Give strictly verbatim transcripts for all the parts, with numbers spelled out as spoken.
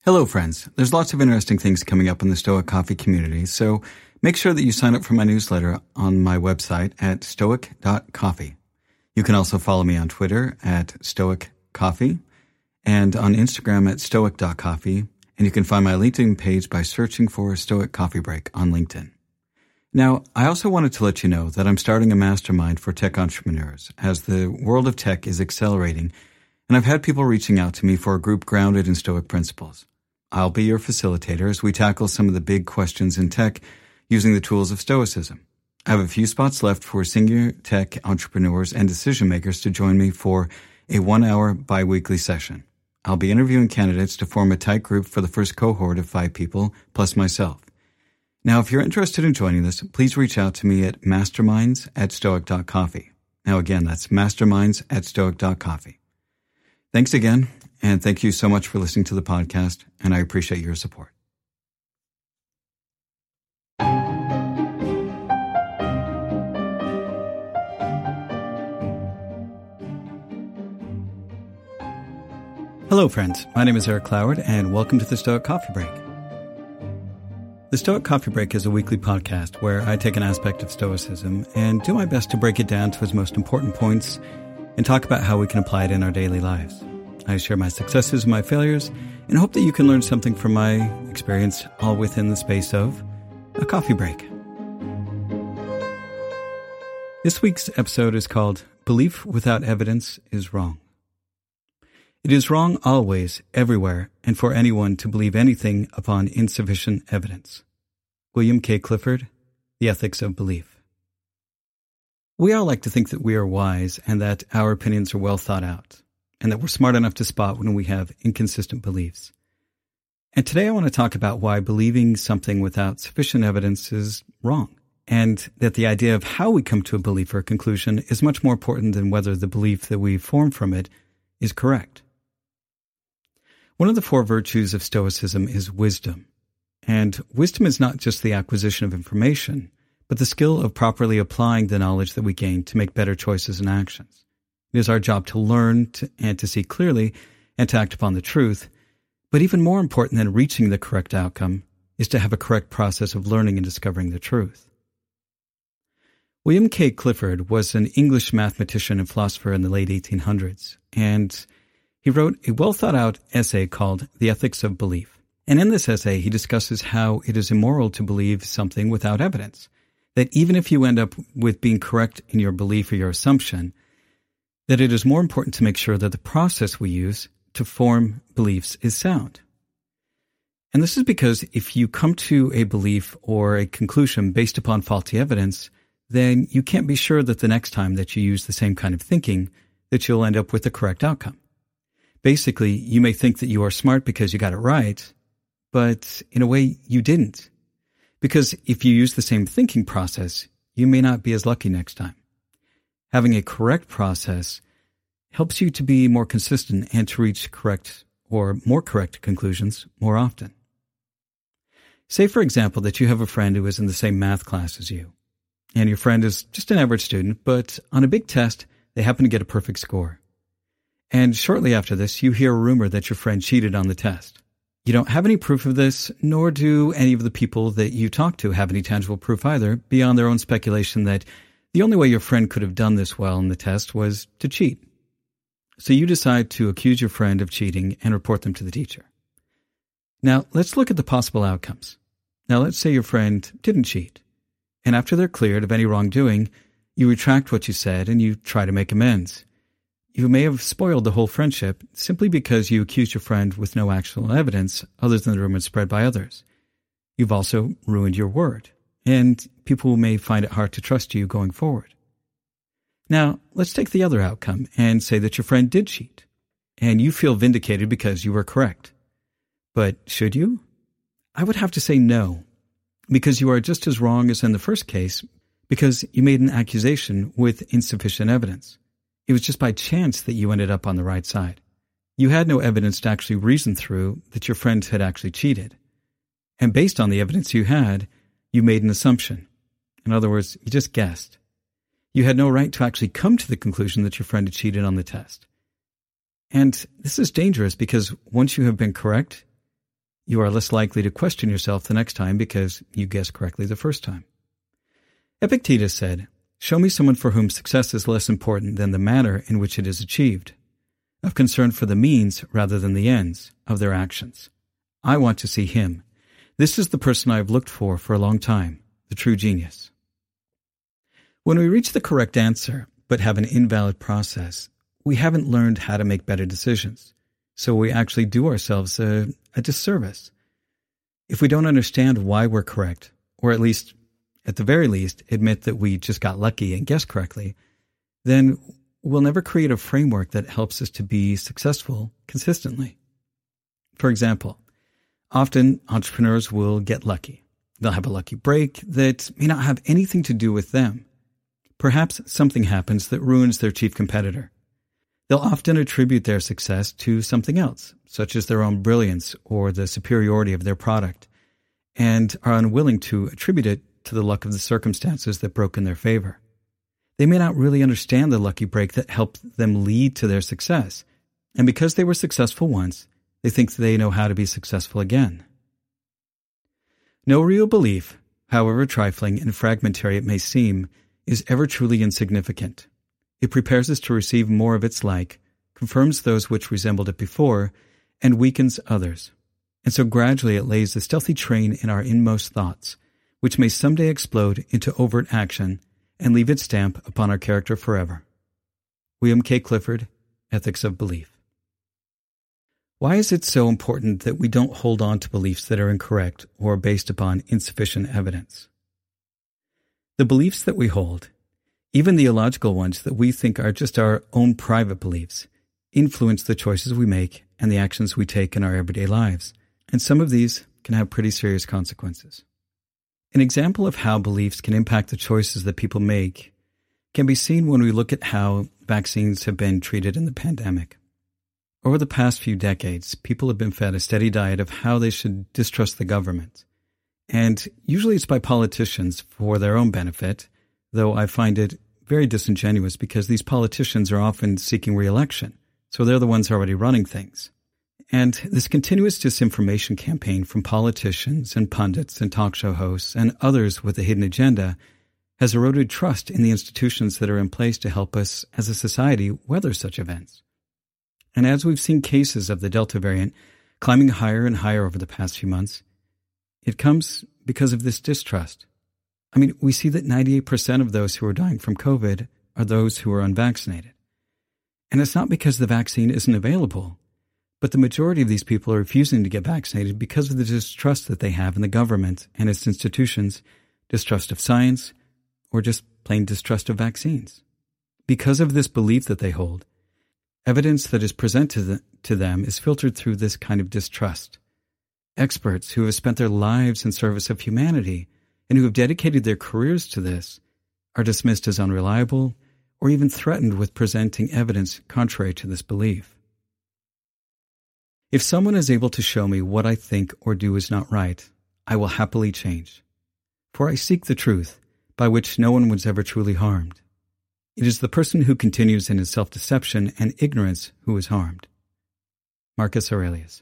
Hello, friends. There's lots of interesting things coming up in the Stoic Coffee community, so make sure that you sign up for my newsletter on my website at stoic dot coffee. You can also follow me on Twitter at stoic coffee and on Instagram at stoic dot coffee, and you can find my LinkedIn page by searching for Stoic Coffee Break on LinkedIn. Now, I also wanted to let you know that I'm starting a mastermind for tech entrepreneurs as the world of tech is accelerating, and I've had people reaching out to me for a group grounded in Stoic principles. I'll be your facilitator as we tackle some of the big questions in tech using the tools of Stoicism. I have a few spots left for senior tech entrepreneurs and decision makers to join me for a one-hour bi-weekly session. I'll be interviewing candidates to form a tight group for the first cohort of five people, plus myself. Now, if you're interested in joining this, please reach out to me at masterminds at stoic dot coffee. Now, again, that's masterminds at stoic dot coffee. Thanks again, and thank you so much for listening to the podcast, and I appreciate your support. Hello, friends. My name is Eric Cloward, and welcome to the Stoic Coffee Break. The Stoic Coffee Break is a weekly podcast where I take an aspect of Stoicism and do my best to break it down to its most important points and talk about how we can apply it in our daily lives. I share my successes and my failures and hope that you can learn something from my experience, all within the space of a coffee break. This week's episode is called Belief Without Evidence is Wrong. It is wrong always, everywhere, and for anyone to believe anything upon insufficient evidence. William K. Clifford, The Ethics of Belief. We all like to think that we are wise and that our opinions are well thought out, and that we're smart enough to spot when we have inconsistent beliefs. And today I want to talk about why believing something without sufficient evidence is wrong, and that the idea of how we come to a belief or a conclusion is much more important than whether the belief that we form from it is correct. One of the four virtues of Stoicism is wisdom. And wisdom is not just the acquisition of information, but the skill of properly applying the knowledge that we gain to make better choices and actions. It is our job to learn to, and to see clearly and to act upon the truth. But even more important than reaching the correct outcome is to have a correct process of learning and discovering the truth. William K. Clifford was an English mathematician and philosopher in the late eighteen hundreds, and he wrote a well-thought-out essay called The Ethics of Belief. And in this essay, he discusses how it is immoral to believe something without evidence, that even if you end up with being correct in your belief or your assumption, that it is more important to make sure that the process we use to form beliefs is sound. And this is because if you come to a belief or a conclusion based upon faulty evidence, then you can't be sure that the next time that you use the same kind of thinking, that you'll end up with the correct outcome. Basically, you may think that you are smart because you got it right, but in a way you didn't. Because if you use the same thinking process, you may not be as lucky next time. Having a correct process helps you to be more consistent and to reach correct or more correct conclusions more often. Say, for example, that you have a friend who is in the same math class as you, and your friend is just an average student, but on a big test, they happen to get a perfect score. And shortly after this, you hear a rumor that your friend cheated on the test. You don't have any proof of this, nor do any of the people that you talk to have any tangible proof either, beyond their own speculation that the only way your friend could have done this well in the test was to cheat. So you decide to accuse your friend of cheating and report them to the teacher. Now, let's look at the possible outcomes. Now, let's say your friend didn't cheat, and after they're cleared of any wrongdoing, you retract what you said and you try to make amends. You may have spoiled the whole friendship simply because you accused your friend with no actual evidence other than the rumors spread by others. You've also ruined your word, and people may find it hard to trust you going forward. Now, let's take the other outcome and say that your friend did cheat, and you feel vindicated because you were correct. But should you? I would have to say no, because you are just as wrong as in the first case, because you made an accusation with insufficient evidence. It was just by chance that you ended up on the right side. You had no evidence to actually reason through that your friend had actually cheated. And based on the evidence you had, you made an assumption. In other words, you just guessed. You had no right to actually come to the conclusion that your friend had cheated on the test. And this is dangerous because once you have been correct, You are less likely to question yourself the next time because you guessed correctly the first time. Epictetus said, "Show me someone for whom success is less important than the manner in which it is achieved, of concern for the means rather than the ends of their actions. I want to see him. This is the person I have looked for for a long time, the true genius." When we reach the correct answer, but have an invalid process, we haven't learned how to make better decisions, so we actually do ourselves a, a disservice. If we don't understand why we're correct, or at least, at the very least, admit that we just got lucky and guessed correctly, then we'll never create a framework that helps us to be successful consistently. For example, often entrepreneurs will get lucky. They'll have a lucky break that may not have anything to do with them. Perhaps something happens that ruins their chief competitor. They'll often attribute their success to something else, such as their own brilliance or the superiority of their product, and are unwilling to attribute it to the luck of the circumstances that broke in their favor. They may not really understand the lucky break that helped them lead to their success, and because they were successful once, they think they know how to be successful again. No real belief, however trifling and fragmentary it may seem, is ever truly insignificant. It prepares us to receive more of its like, confirms those which resembled it before, and weakens others. And so gradually it lays a stealthy train in our inmost thoughts, which may someday explode into overt action and leave its stamp upon our character forever. William K. Clifford, Ethics of Belief. Why is it so important that we don't hold on to beliefs that are incorrect or based upon insufficient evidence? The beliefs that we hold, even the illogical ones that we think are just our own private beliefs, influence the choices we make and the actions we take in our everyday lives, and some of these can have pretty serious consequences. An example of how beliefs can impact the choices that people make can be seen when we look at how vaccines have been treated in the pandemic. Over the past few decades, people have been fed a steady diet of how they should distrust the government. And usually it's by politicians for their own benefit, though I find it very disingenuous because these politicians are often seeking re-election, so they're the ones already running things. And this continuous disinformation campaign from politicians and pundits and talk show hosts and others with a hidden agenda has eroded trust in the institutions that are in place to help us as a society weather such events. And as we've seen cases of the Delta variant climbing higher and higher over the past few months, it comes because of this distrust. I mean, we see that ninety-eight percent of those who are dying from COVID are those who are unvaccinated. And it's not because the vaccine isn't available, but the majority of these people are refusing to get vaccinated because of the distrust that they have in the government and its institutions, distrust of science, or just plain distrust of vaccines. Because of this belief that they hold, evidence that is presented to them is filtered through this kind of distrust. Experts who have spent their lives in service of humanity and who have dedicated their careers to this are dismissed as unreliable or even threatened with presenting evidence contrary to this belief. If someone is able to show me what I think or do is not right, I will happily change. For I seek the truth, by which no one was ever truly harmed. It is the person who continues in his self-deception and ignorance who is harmed. Marcus Aurelius.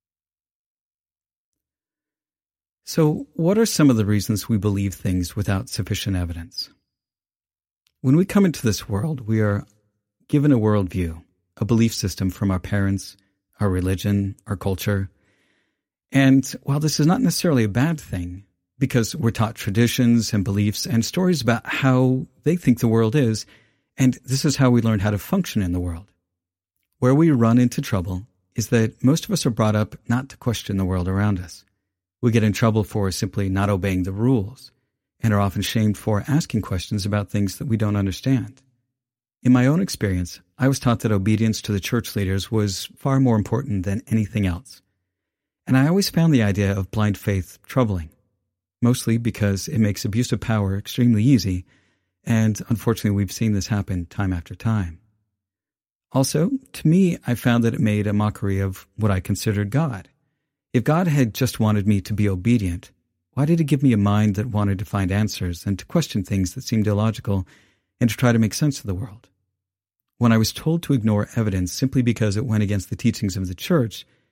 So, what are some of the reasons we believe things without sufficient evidence? When we come into this world, we are given a worldview, a belief system from our parents, our religion, our culture. And while this is not necessarily a bad thing, because we're taught traditions and beliefs and stories about how they think the world is, and this is how we learn how to function in the world. Where we run into trouble is that most of us are brought up not to question the world around us. We get in trouble for simply not obeying the rules, and are often shamed for asking questions about things that we don't understand. In my own experience, I was taught that obedience to the church leaders was far more important than anything else. And I always found the idea of blind faith troubling, mostly because it makes abuse of power extremely easy, and unfortunately we've seen this happen time after time. Also, to me, I found that it made a mockery of what I considered God. If God had just wanted me to be obedient, why did he give me a mind that wanted to find answers and to question things that seemed illogical and to try to make sense of the world? When I was told to ignore evidence simply because it went against the teachings of the church,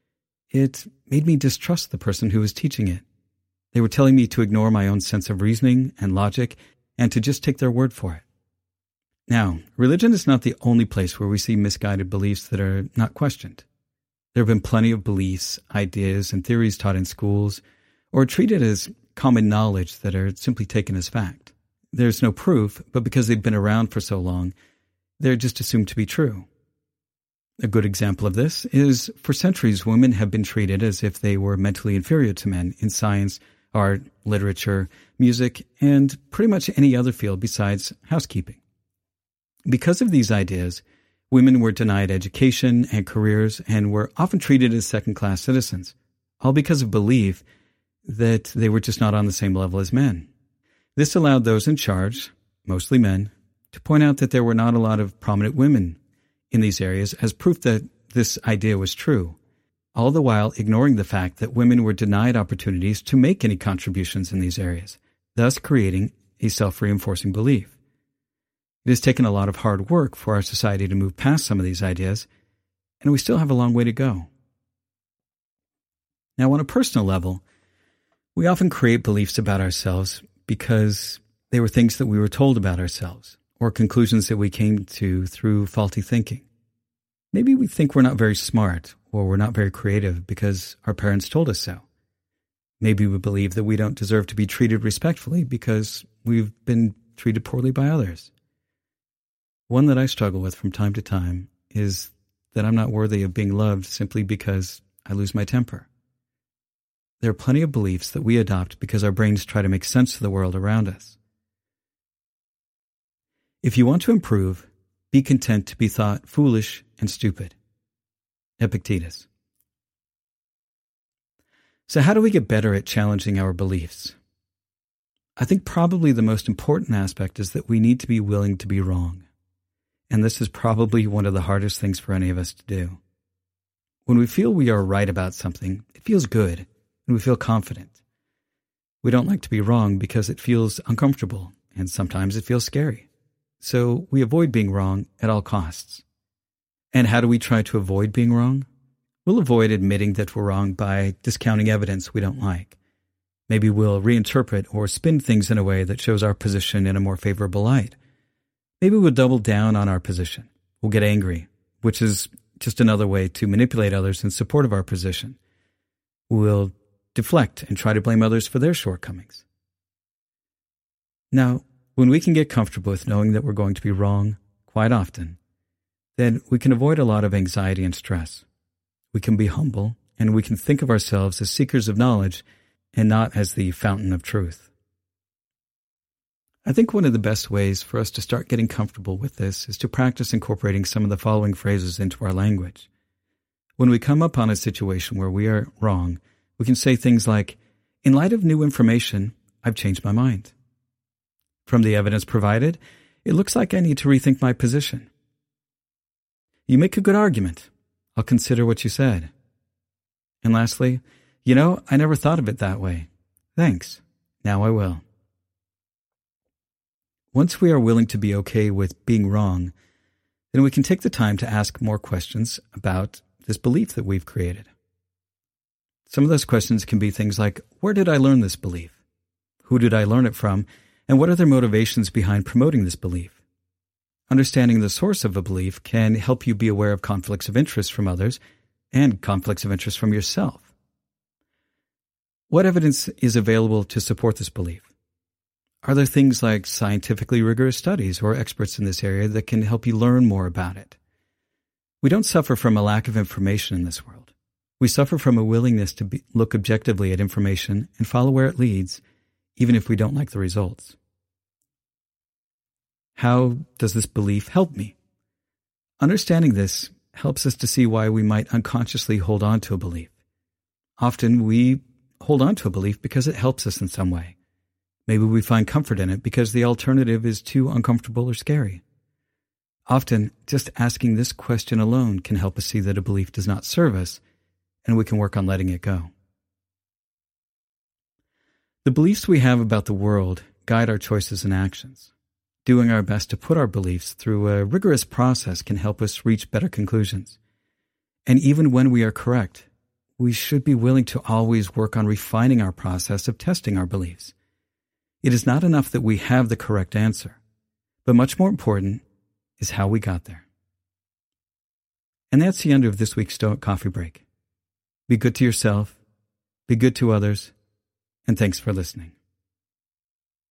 it made me distrust the person who was teaching it. They were telling me to ignore my own sense of reasoning and logic and to just take their word for it. Now, religion is not the only place where we see misguided beliefs that are not questioned. There have been plenty of beliefs, ideas, and theories taught in schools or treated as common knowledge that are simply taken as fact. There's no proof, but because they've been around for so long, they're just assumed to be true. A good example of this is, for centuries, women have been treated as if they were mentally inferior to men in science, art, literature, music, and pretty much any other field besides housekeeping. Because of these ideas, women were denied education and careers and were often treated as second-class citizens, all because of belief that they were just not on the same level as men. This allowed those in charge, mostly men, to point out that there were not a lot of prominent women in these areas as proof that this idea was true, all the while ignoring the fact that women were denied opportunities to make any contributions in these areas, thus creating a self-reinforcing belief. It has taken a lot of hard work for our society to move past some of these ideas, and we still have a long way to go. Now, on a personal level, we often create beliefs about ourselves because they were things that we were told about ourselves, or conclusions that we came to through faulty thinking. Maybe we think we're not very smart or we're not very creative because our parents told us so. Maybe we believe that we don't deserve to be treated respectfully because we've been treated poorly by others. One that I struggle with from time to time is that I'm not worthy of being loved simply because I lose my temper. There are plenty of beliefs that we adopt because our brains try to make sense of the world around us. If you want to improve, be content to be thought foolish and stupid. Epictetus. So how do we get better at challenging our beliefs? I think probably the most important aspect is that we need to be willing to be wrong. And this is probably one of the hardest things for any of us to do. When we feel we are right about something, it feels good, and we feel confident. We don't like to be wrong because it feels uncomfortable, and sometimes it feels scary. So we avoid being wrong at all costs. And how do we try to avoid being wrong? We'll avoid admitting that we're wrong by discounting evidence we don't like. Maybe we'll reinterpret or spin things in a way that shows our position in a more favorable light. Maybe we'll double down on our position. We'll get angry, which is just another way to manipulate others in support of our position. We'll deflect and try to blame others for their shortcomings. Now, when we can get comfortable with knowing that we're going to be wrong quite often, then we can avoid a lot of anxiety and stress. We can be humble, and we can think of ourselves as seekers of knowledge and not as the fountain of truth. I think one of the best ways for us to start getting comfortable with this is to practice incorporating some of the following phrases into our language. When we come upon a situation where we are wrong, we can say things like, "In light of new information, I've changed my mind. From the evidence provided, it looks like I need to rethink my position. You make a good argument. I'll consider what you said." And lastly, "You know, I never thought of it that way. Thanks. Now I will." Once we are willing to be okay with being wrong, then we can take the time to ask more questions about this belief that we've created. Some of those questions can be things like, where did I learn this belief? Who did I learn it from? And what are their motivations behind promoting this belief? Understanding the source of a belief can help you be aware of conflicts of interest from others and conflicts of interest from yourself. What evidence is available to support this belief? Are there things like scientifically rigorous studies or experts in this area that can help you learn more about it? We don't suffer from a lack of information in this world. We suffer from a willingness to be, look objectively at information and follow where it leads, even if we don't like the results. How does this belief help me? Understanding this helps us to see why we might unconsciously hold on to a belief. Often we hold on to a belief because it helps us in some way. Maybe we find comfort in it because the alternative is too uncomfortable or scary. Often, just asking this question alone can help us see that a belief does not serve us, and we can work on letting it go. The beliefs we have about the world guide our choices and actions. Doing our best to put our beliefs through a rigorous process can help us reach better conclusions. And even when we are correct, we should be willing to always work on refining our process of testing our beliefs. It is not enough that we have the correct answer, but much more important is how we got there. And that's the end of this week's Stoic Coffee Break. Be good to yourself, be good to others, and thanks for listening.